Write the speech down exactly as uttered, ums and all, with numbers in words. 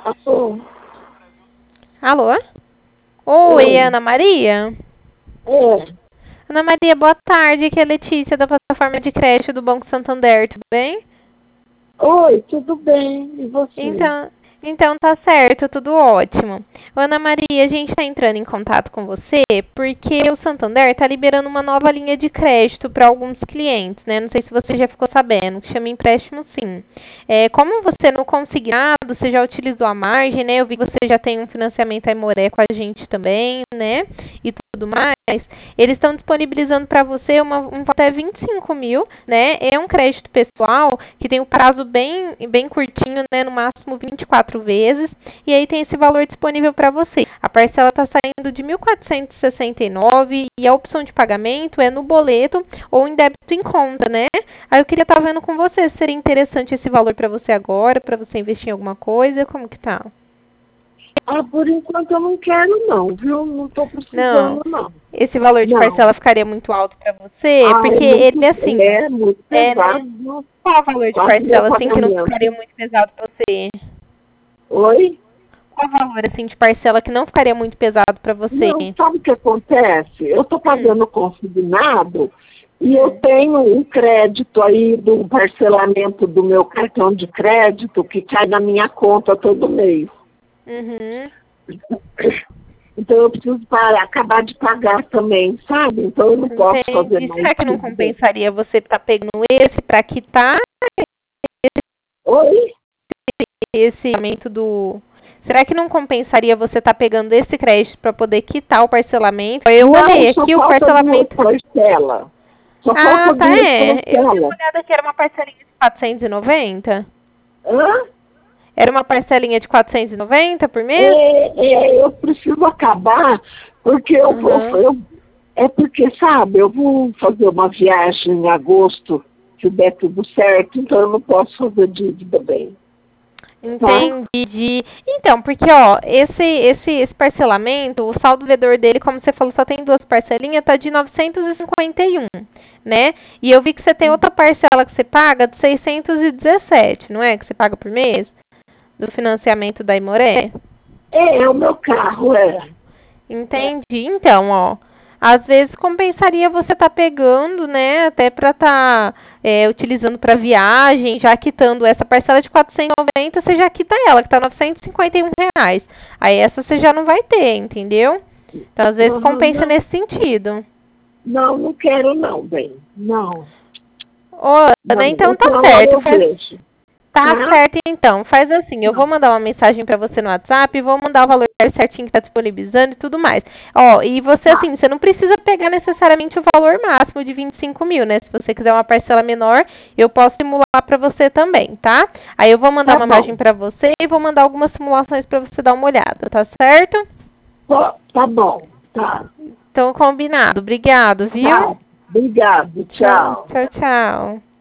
Alô? Alô? Oi, Oi. Ana Maria? É. Ana Maria, boa tarde. Aqui é a Letícia da plataforma de crédito do Banco Santander, tudo bem? Oi, tudo bem? E você? Então, então tá certo, tudo ótimo. Ana Maria, a gente está entrando em contato com você porque o Santander está liberando uma nova linha de crédito para alguns clientes, né? Não sei se você já ficou sabendo, que chama empréstimo sim. É, como você não consignado, você já utilizou a margem, né? Eu vi que você já tem um financiamento Aimoré com a gente também, né? E tudo mais. Eles estão disponibilizando para você uma, um até vinte e cinco mil, né? É um crédito pessoal que tem um prazo bem, bem curtinho, né? No máximo vinte e quatro vezes. E aí tem esse valor disponível para você. A parcela está saindo de mil quatrocentos e sessenta e nove e a opção de pagamento é no boleto ou em débito em conta, né? Aí eu queria estar vendo com você se seria interessante esse valor para você agora, para você investir em alguma coisa, como que tá? Ah, por enquanto eu não quero não, viu? Não estou Não. precisando não. Esse valor de Não. parcela ficaria muito alto para você, Ah, é porque ele muito, assim, é muito é, né? pesado. Qual o valor de Quase meu parcela assim que não pagamento. ficaria muito pesado para você? Oi? Qual o valor assim de parcela que não ficaria muito pesado para você? Não, sabe o que acontece? Eu estou Hum, pagando consignado e eu hum, tenho um crédito aí do parcelamento do meu cartão de crédito que cai na minha conta todo mês. uhum. Então eu preciso parar, acabar de pagar também, sabe? Então eu não posso fazer Entendi. mais Será que não dívida. compensaria você estar pegando esse para quitar Oi? esse aumento do. Será que não compensaria você estar pegando esse crédito para poder quitar o parcelamento? Eu Não, olhei só aqui o falta duas parcelamento. parcelas. Só Ah, falta tá, duas é. Eu dei uma parcelas. olhada que era uma parcelinha de quatrocentos e noventa. Hã? Era uma parcelinha de quatrocentos e noventa por mês? É, é, eu preciso acabar, porque eu vou. Uhum. Eu, é porque, sabe, eu vou fazer uma viagem em agosto, se der tudo certo, então eu não posso fazer dívida bem. Tá? Entendi. Então, porque ó, esse esse esse parcelamento, o saldo devedor dele, como você falou, só tem duas parcelinhas, tá de novecentos e cinquenta e um, né? E eu vi que você tem outra parcela que você paga de seiscentos e dezessete, não é? Que você paga por mês do financiamento da Imoré? É, é o meu carro, é. Entendi. Então, ó, às vezes compensaria você estar pegando, né, até para estar é, utilizando para viagem, já quitando essa parcela de quatrocentos e noventa, você já quita ela, que está novecentos e cinquenta e um reais. Aí essa você já não vai ter, entendeu? Então, às vezes Aham, compensa não, nesse sentido. não, não quero não, bem. Não, Ô, Ana, não. então tá Outra hora certo. eu Faz, vejo. Tá Tá? certo, então. Faz assim, eu vou Não. mandar uma mensagem pra você no WhatsApp, vou mandar o valor certinho que tá disponibilizando e tudo mais. Ó, e você, Tá, assim, você não precisa pegar necessariamente o valor máximo de vinte e cinco mil, né? Se você quiser uma parcela menor, eu posso simular pra você também, tá? Aí eu vou mandar tá uma bom. mensagem pra você e vou mandar algumas simulações pra você dar uma olhada, tá certo? Tá, tá bom. Tá. Então, combinado. Obrigado, viu? Tá. Obrigado. Tchau, Tchau. tchau, tchau.